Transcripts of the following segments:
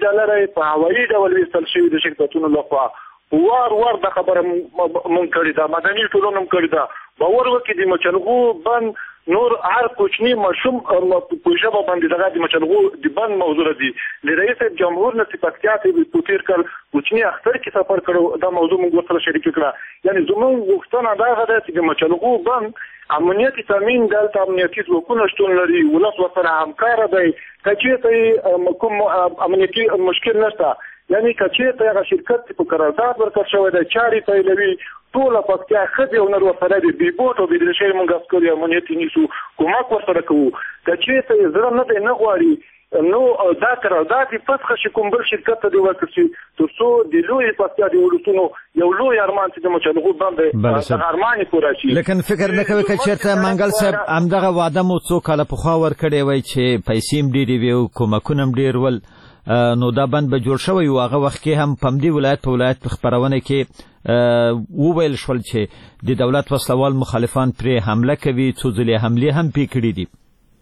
ډالر په هوایي ډول ویستل شوي د شرکتونو لخوا. وار دا خبره مونږ کړې ده، مدني ټولنه هم کړې ده. باور وکړئ د مچلغو بند نور هر کوچني ماشوم په ژبه باندې دغه د مچلغو د بند موضوع دي. د رئیس جمهور نه پکتیا ته په تیر کال کوچني اختر کې سفر کړو، دا موضوع موږ سره شریک کړه. یعنی زموږ غوښتنه دا ده چې د مچلغو بند امنیتي تامین دلته امنیتي ځواکونه شتون لري، ولس ورسره همکاره دی. که چېرته کوم امنیتي مشکل نشته، یعنی که چېرته هغه شرکت په قرارداد ورکړل شوی دی چارې پیلوي، ټوله پکتیا ښځې او نر ورسره دي، بې بوټ او بې درېشۍ موږ عسکر امنیتي نیسو، کومک ورسره کوو. که چېرته زړه نه دی نه غواړي نو دا قرارداد فسخه شي، کوم بل شرکت ته دې ورکړل شي، تر څو د لویې پکتیا د ولسونو یو لوی ارمان چې د مچلغو بند دغه ارمان یې پوره شي. لیکن فکر نه کوئ که چېرته منګل صاحب همدغه وعده مو څو کاله پخوا ورکړې وی چې پیسې هم ډېرې وې او کومکونه هم ډېر ول، نو دا بند به جوړ شوی و. هغه وخت کې هم په همدې ولایت په ولایت په خپرونه کې وویل شول چې د دولت وسلوال مخالفان پرې حمله کوي، څو ځلې حملې هم پې کړي دي.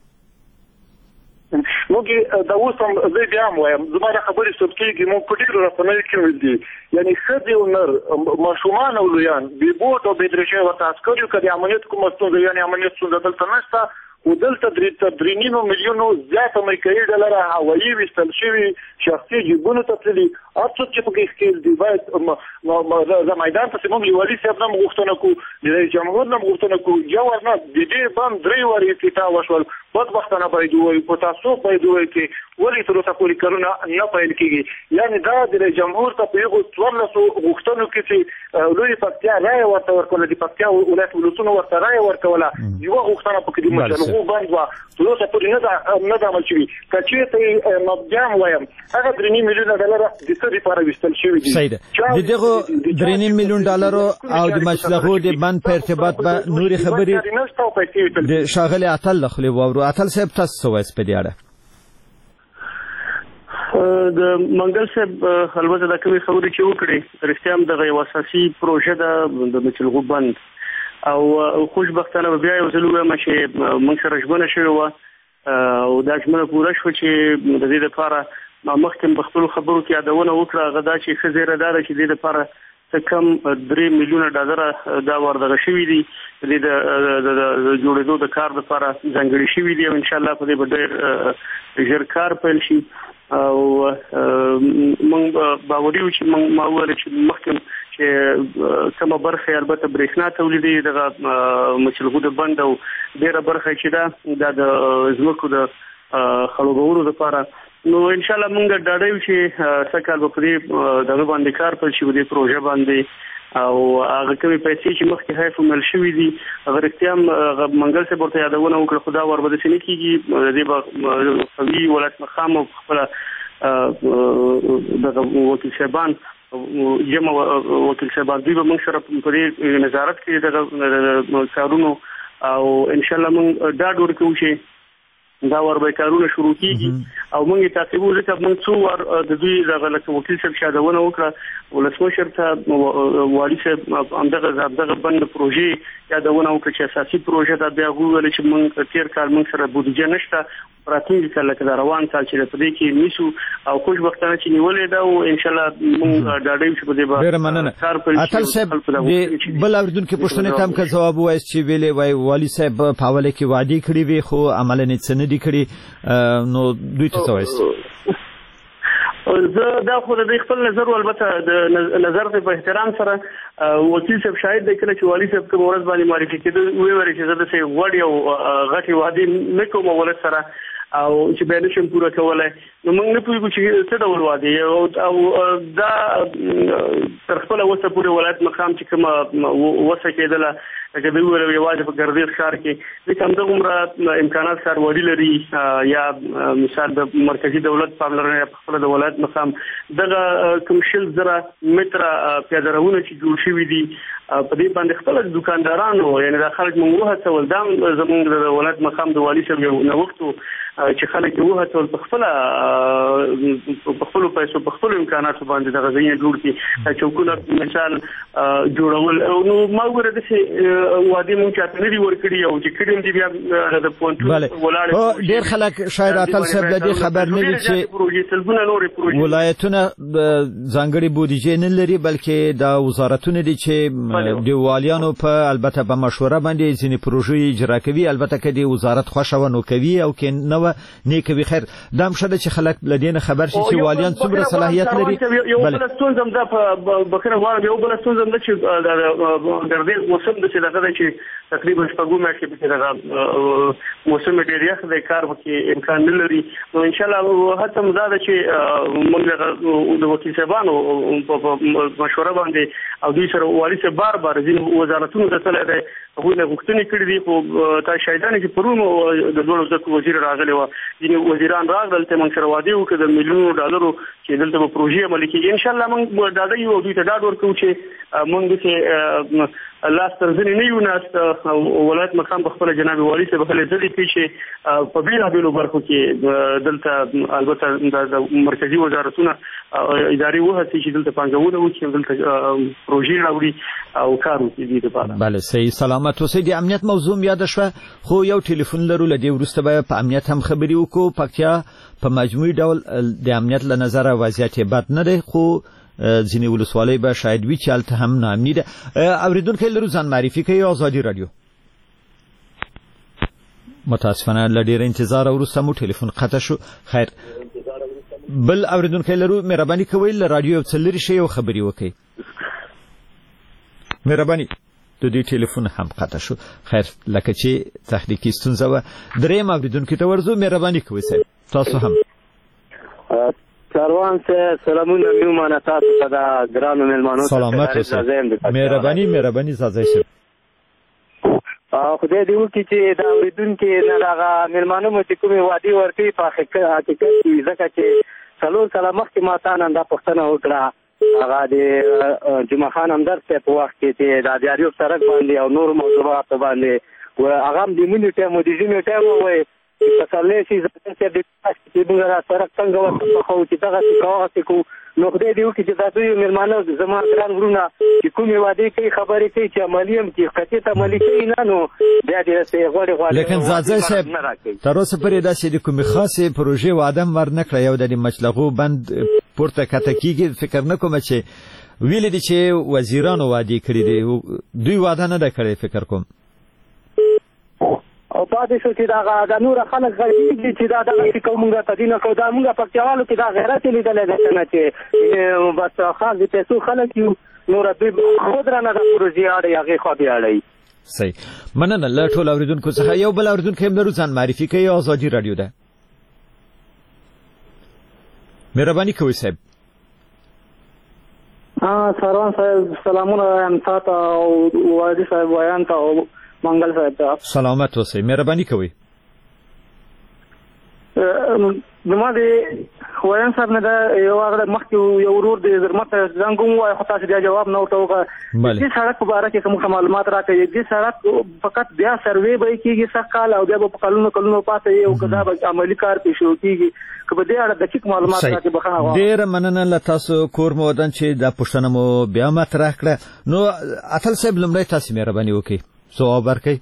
موږ دا اوس هم زه بیا هم وایم، زما دا خبرې ثبت کېږي، موږ په ډېرو رسنیو کې ویل دي. یعنې ښځې او نر، ماشومان او لویان، بې بوټ او بې درېشۍ ورته عسکر یو. که د امنیت کومه ستونزه، یعنې امنیت ستونزه دلته نشته، خو دلته 3.5 میلیونو زیات امریکایي ډالره هوایي ویستل شوي شخصي جیبونو ته تللي. هر څوک چې پکې ښکېل دي باید د میدان ته موږ د والي صاحب نه هم غوښتنه کوو، د رئیس جمهور نه هم غوښتنه کوو. یو ورنه د دې بند 3 وارې افتتاح وشول، بدبختانه باید ووایو، په تاسف باید ووایو چې ولې تر اوسه پورې کارونه نه پیل کېږي. یعنې دا د رئیس جمهور ته په هغو 14 غوښتنو کې چې لویې پکتیا رایه ورته ورکوله، د پکتیا ولایت ولسونو ورته رایه ورکوله، یوه غوښتنه پکې د مچلغو بند وه، تر اوسه پورې نه ده عمل شوي. که چېرته بیا هم وایم هغه 3 میلیونه ډالره د څه دپاره ویستل شوي دي. صحیح ده. د دغو 3 میلیون ډالرو او د مچلغو د بند په ارتباط به نورې خبرې د ښاغلي اتل له خولې واورو. اتل صاحب تاسو څه وایاست په دې اړه؟ د منګل صاحب البته دا کومې خبرې چې وکړې رښتیا هم دغه یو اساسي پروژه ده د مچلغو بند، او خوشبختانه بیا یو ځل ووایم چې موږ سره ژمنه شوې وه او دا ژمنه پوره شوه چې د دې دپاره مخکې په خپلو خبرو کې یادونه وکړه. هغه دا چې ښه زیره دا ده چې دې دپاره څه کم 3 میلیونه ډالره دا وردغه شوي دي، د جوړېدو د کار دپاره ځانګړي شوي دي، او انشاءالله په دې به ډېر ژر کار پیل شي. او موږ باوري یو چې ما وویل چې مخکې چې کومه برخه البته برېښنا تولیدوي دغه مچلغو د بند، او ډېره برخه چې دا د ځمکو د خړوبولو دپاره. نو انشاءالله موږ ډاډه یو چې سږ کال به په دې دغه باندې کار پیل شي، په دې پروژه باندې. او هغه کومې پیسې چې مخکې حیف مل شوي دي هغه رښتیا هم منګل صاحب ورته یادونه وکړه، خو دا ور به داسې نه کېږي. د دې به قوي ولایت مقام او خپله دغه وکیل صاحبان جمع وکیل صاحبان دوی به موږ سره په دې نظارت کې دغه کارونو، او انشاءالله موږ ډاډ ورکوو چې دا ور به کارونه شروع کیږي. او موږ تعقیبو ځکه موږ څو ور د دوی دغه لکه وکیل صاحب یادونه وکړه، ولسمشر ته والي صاحب همدغه بند پروژې یادونه وکړه چې اساسي پروژه ده. بیا وویل چې موږ تېر کال موږ سره بودیجه نشته، راتلونکي کال لکه دا روان کال چې په دې کې نیسو، او خوشبختانه چې نیولې ده، او انشاءالله موږ ډاډه یو چې په دې به کار پیل شي. اتل صاحب بل اردونکو پوښتنې ته هم که ځواب ووایاست چې ویلې وایي والي صاحب په اوله کې وعدې کړې وې خو عملاً یې څه نه دي کړي، نو دوی ته څه وایاست؟ زه دا خو د خپل نظر البته د نظر په احترام سره وکیل صاحب شاهد دی، کله چې والي صاحب کوم ورځ باندې معرفي کېده ویل چې زه داسې غوړ یو غټې وعدې نه کوم ولس سره او چې بیا نشم پوره کولی. نو موږ نه پوهېږو چې څه ډول وعدې، او دا تر خپله اوسه پورې ولایت مقام چې کومه وسه کېدله لکه دوی ویل یوازې په ګردیز ښار کې ځکه همدغومره امکانات ښاروالي لري، یا مثال د مرکزي دولت پاملرنه یا په خپله د ولایت مقام دغه کوم 100,000 متره پیاده روونه چې جوړ شوي دي په دې باندې خپله دکاندارانو یعنې دا خلک موږ وهڅول. دا زموږ د ولایت مقام د والي صاحب یو نوښت چې خلک یې وهڅول په خپلو پیسو په خپلو امکاناتو باندې دغه ځایونه جوړ کړي چوکونه مثال جوړول نو ما وګوره داسې وعدې مونږ چاته نه دي ورکړي او چې کړي هم دي بیا د پوهنتون ولاړې ډېر خلک شاید اتل صاحب د دې خبر نه وي چې ولایتونه ځانګړې بودیجې نه لري بلکې د وزارتونو دي چې د والیانو په البته په مشوره باندې ځینې پروژې اجرا کوي البته کې د وزارت خوښه ونه کوي او کې نو نه کوي خیر دا هم شته چې خلک لدین خبر شي چې والیان څومره صلاحیت لري یو بل ستونزه ده په بخره غواړم یو بل ستونزه ده چې د دې موسم د څه دغه چې تقریبا شپږو میاشتې په دغه موسم ډېر یخ د کار وکي امکان نه لري نو ان شاء الله هڅه مو ده چې موږ د وکیل صاحبانو په مشوره باندې او دوی سره والي صاحب بار ځینې وزارتونو ته تللی دی هغوی نه غوښتنې کړې دي خو تا شاهدانې چې پرون د لوړو زده کړو وزیر راغلی وه ځینې وزیران راغلل ته موږ سره وعدې وکړې د میلیونونو ډالرو چې دلته به پروژې عملي کېږي انشاءالله موږ ډاډه یو او دوی ته ډاډ ورکوو چې موږ داسې لاس تر زنې نه یو ناست ولایت مقام په خپله جناب والي صاحب هلې ځلې کوي چې په بېلابېلو برخو کې دلته البته د مرکزي وزارتونه ادارې وهڅي چې دلته پانګونه وکړي دلته پروژې راوړي او کار وکړي دې لپاره بله صحیح سلامت اوسئ د امنیت موضوع یاده شوه خو یو ټلیفون لرو له دې وروسته به په امنیت هم خبرې وکړو پکتیا په مجموعي ډول د امنیت له نظره وضعیت یې بد نه دی خو ځینې ولسوالۍ به شاید وي چې هلته هم ناامني ده اورېدونکی لرو ځان معرفي کوي ازادي راډیو متاسفانه له ډېر انتظار وروسته مو ټلیفون قطع شو خیر بل اورېدونکی لرو مهرباني کوئ له راډیو یو څه لرې شئ او خبرې وکړئ مهرباني د دې ټلیفون هم قطع شو خیر لکه چې تخنیکي ستونزه وه درېیم اورېدونکي ته ورځو مهرباني کوئ صاحب تاسو هم سروان سے سلامونه میومانه تاسو ته د ګرانو مېلمانو سلامت اوسئ مهرباني زازای شه خدای دې وکړي چې دا اورېدونکي نه دغه مېلمانو مو چې کومې وعدې ورکوي په حقیقت کې ځکه چې 4 کاله مخکې ما تا نن دا پوښتنه وکړه هغه د جمعه خان همدرد صاحب په وخت کې چې د دیاریوب سړک باندې او نورو موضوعاتو باندې هغه هم د مني ټایم او د ژمي ټایم ووایي پسرلی شي زمین صاحب د چې موږ را سړک څنګه ورته چې دغه څه کوو نو خدای دې وکړي چې دا دوی مېلمانه زما ګران وروڼه چې کومې وعدې کوي خبرې کوي چې عملي هم چې قطعیت عملي کوي نه نو بیا دې غواړي لیکن زازای صاحب تر اوسه پورې داسې د کومې خاصې پروژې وعده هم ور نه کړه یو د مچلغو بند پورته کته کېږي فکر نه کوم چې ویلې دي چې وزیرانو وعدې کړي دي دوی وعده نه ده کړې فکر کوم او پاتې شو چې دا نور خلک غږیږي چې دا دغه چې کومه تدینه کو دا موږ په پکتیاوالو کې دا غیرت لیدل ده چې بس خاص د پیسو خلک یو نور دوی خود را نه د پروژې اړې هغه خو بیا اړې صحیح مننه له ټول اوریدونکو څخه یو بل اوریدونکو هم لرو ځان معرفي کوي ازادي رادیو ده مهرباني کوئ صاحب سروان صاحب سلامونه یم تاسو او والي صاحب ویان ته منګل صاحب سلامت اوسئ مهرباني کوئ زما د ویان صاحب نه دا یو هغه مخکې یو ورور د زرمت زنګ کوم وایي خو تاسو بیا جواب نه ورته وکړه دې سړک په اړه کې کوم معلومات راکړئ دې سړک فقط بیا سروې به کېږي سږ کال او بیا به په کلونو پاتې یو کدا به عملي کار پیښ کېږي که په دې اړه دقیق معلومات راکړئ بخښنه غواړم ډېره مننه له تاسو کور مو ودان چې دا پوښتنه مو بیا مطرح کړه نو اتل صاحب لومړی تاسو مهرباني وکړئ ځواب ورکړئ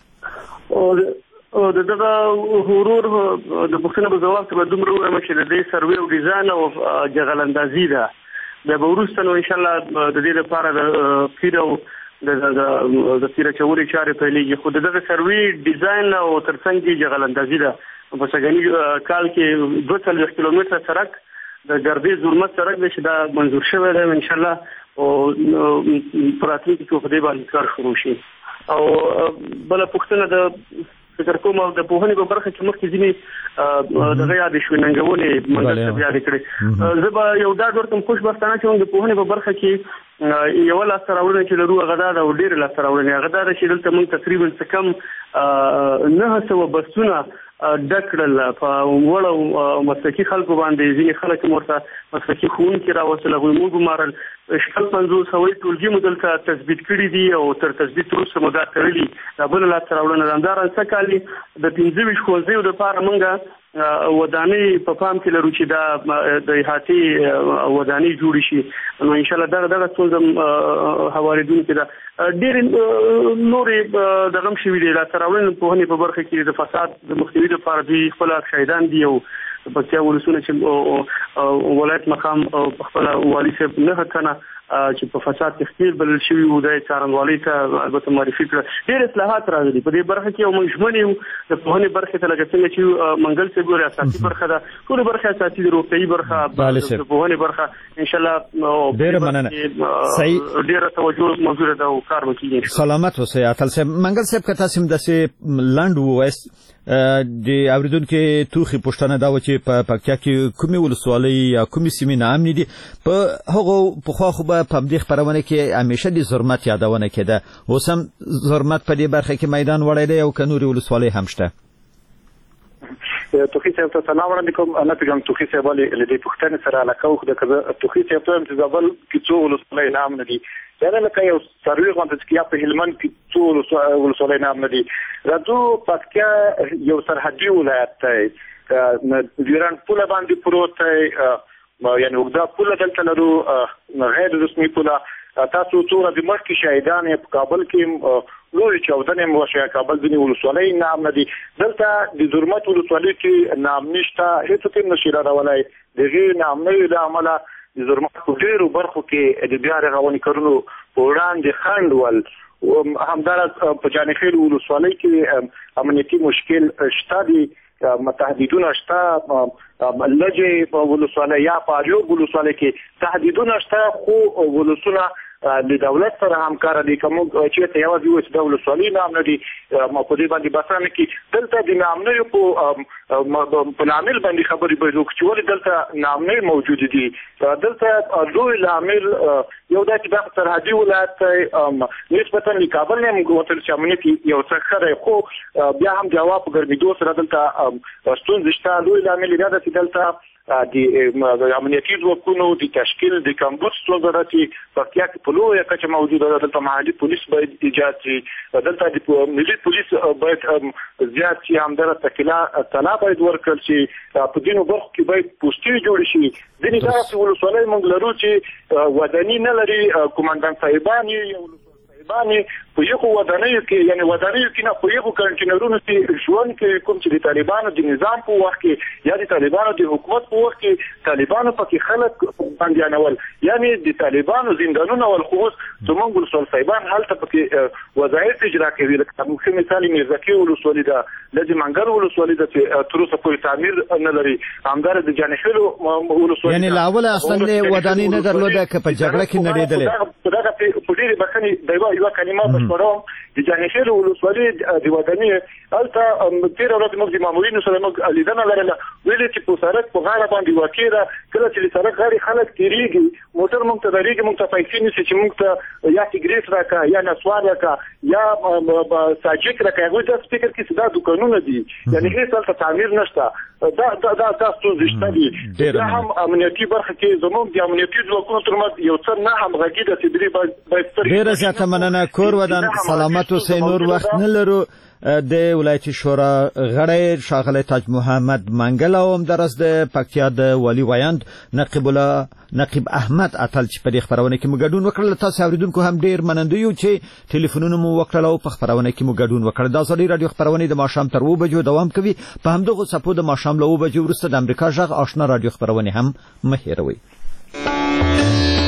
او دغه ورور د پښتنو په ځواب کې به دومره وایم چې د دې سروې او ډیزاین او جغل اندازي ده د وروسته نو ان شاء الله د دې لپاره د پیرو د پیرو چوري چارې پیلېږي خو دغه سروې ډیزاین او ترڅنګ جغل اندازي ده په سګنی کال کې 200 کیلومتر سړک د ګردې زرمت سړک چې دا منظور شوی دی ان شاء الله او پراتنی کې په دې باندې کار شروع شي او بل پښتنه د فکر کوم او د پوهنې په برخه کې مخکې ځینې دغه یاد شوي ننګونې منګل صاحب یاد کړې زه به یو ډاډ ورکړم خوشبختانه چې موږ د پوهنې په برخه کې یو لاسته راوړنه چې لرو هغه دا ده او ډېرې لاسته راوړنې هغه دا ده چې دلته موږ تقریبا څه کم 900 بسونه ډک کړل په وړو مسلکي خلکو باندې ځینې خلک مرته مسلکي ښوونکي راوستل هغوی موږ ګمارل شپږ 50 هوایي ټولګي مو دلته تثبیت کړي دي او تر تثبیت وروسته مو دا تړلي دا بله لاسته راوړنه ده همدارنګه څه کالي د 15 ښوونځیو دپاره موږ ودانۍ په پام کې لرو چې دا د احاطې ودانۍ جوړ شي نو ان شاء الله دغه څه حواریدونکو دا ډېر نورې دغه شوي دي لا تراولن په هني په برخه کې د فساد د مخنیوي لپاره دوی خپل شهیدان دي او پکتیا ولسونه چې ولایت مقام خپل والي صاحب نه هڅنه چې په فساد تخیل بل شوی و د څارنوالۍ ته البته معرفي کړ ډېر اصلاحات راغلي په دې برخه کې او موږ یو د پوهنې برخه ته لکه څنګه چې منګل څه ګوري اساسي برخه ده ټول برخه اساسي د روغتيایي برخه د پوهنې برخه ان شاء الله ډېر مننه صحیح ډېر توجه موجود ده او کار وکړي سلامت اوسئ اتل صاحب منګل صاحب که تاسو د سه لاند وایست د اوریدونکو توخي پښتنه دا و چې په پکتیا کې کومي ولسوالۍ یا کومي سیمې نام دي په هغه په خو په دې خبرونه کې همیشه د ظلمت یادونه کېده اوس هم ظلمت په دې برخه کې میدان وړی دی او کنوري ولسوالۍ هم شته توخي صاحب ته سلام علیکم انا پیغام توخي صاحب لدې پښتنه سره علاقه خو د توخي صاحب ته انتظابل کې څو ولسوالۍ نام نه دي دا لکه یو سروي غونډه چې په هلمند کې څو ولسوالۍ نام نه دي راځو پکتیا یو سرحدي ولایت دی ګیران پوله باندې پروت دی یعنی وګدا پوله دلته لرو غیر رسمي پوله تاسو څو ورځې مخکې شهیدان په کابل کې لوی چاودنې مو شوه کابل ځینې ولسوالۍ نام نه دي دلته د زرمت ولسوالۍ کې نام نشته هیڅ څه نشي راوړلای دغه نام نه د عمله د زرمت په ډیرو برخو کې د بیا رغونې کارونو په وړاندې خنډ ول همدارس په جانخیل ولسوالۍ کې امنیتي مشکل شته دي تهدیدونه شته لږې په ولسوالۍ یا په اریوب ولسوالۍ کې تهدیدونه شته خو ولسونه د دولت سره همکار دي کوم چې ته یو د ولسوالۍ نام نه دي ما په دې باندې باسنه کې دلته د نام نه په عامل باندې خبرې به وکړو چې ولې دلته نام نه موجود دي دلته دوی عامل یو د اتباع سرحدي ولایت نسبتا لکابل نه موږ چې امنیتي یو څه خره خو بیا هم جواب ګرځېدو سره دلته ستونزې شته دوی عامل دا چې دلته د امنیتي ځواکونو د تشکیل د کمبود ستونزې پکتیا کې په لویه کچه موجوده ده دلته محلي پولیس باید ایجاد شي دلته د ملي پولیس باید زیات شي همدارس طلا باید ورکړل شي په ځینو برخو کې باید پوستې جوړې شي ځینې داسې ولسوالۍ موږ لرو چې وداني نه لري کمانډان صاحبان په یو ودانیو کې یعنی ودانیو کې نه په یو کنټینرونو کې ژوند کې کوم چې د طالبانو د نظام په وخت کې یا د طالبانو د حکومت په وخت کې طالبانو پکې خلک باندې انول یعنی د طالبانو زندانونه ول خو زمونږ ولسوال صاحبان هلته پکې وظایف اجرا کوي لکه موږ مثال میرزکي ولسوالۍ ده لږ منګل ولسوالۍ ده چې تر اوسه پورې تعمیر نه لري همدار د جانخیل ولسوالۍ یعنی لاول اصلا ودانۍ نه درلوده که په جګړه کې نړیدلې دا په ډېری بخني یو کلمه بشپړوم د جانخیل ولسوالۍ د ودانۍ هلته تېره ورځ موږ د مامورینو سره موږ لیدنه لرله ویلې چې په سړک په غاړه باندې واقع ده کله چې د سړک غاړې خلک تېرېږي موټر موږ ته درېږي موږ ته پیسې نیسي چې موږ ته یا سګرېټ راکړه یا نسوار راکړه یا ساجک راکړه هغوی داسې فکر کوي چې دا دوکانونه دي یعنې هېڅ هلته تعمیر نشته دا ستونزې شته دي دا هم امنیتي برخه کې زموږ د امنیتي ځواکونو ترمنځ یو څه نه همغږي ده چې دوی باید ډېره زیاته مننه کور ودان سلامت اوسئ نور وخت نه لرو د ولایتي شورا غړی ښاغلی تاج محمد منګل او همداراز د پکتیا د والي ویاند نقیب احمد اتل چې په دې خبرونه کې مو ګډون وکړل تاسو اوریدونکو هم ډیر مننده یو چې ټلیفونونه مو وکړل او په خبرونه کې مو ګډون وکړل دا زړی رادیو خبرونه د ماښام تر 2 بجو دوام کوي په همدغه صفو د ماښام له 2 بجو وروسته د امریکا غږ آشنا رادیو خبرونه هم مه هېروئ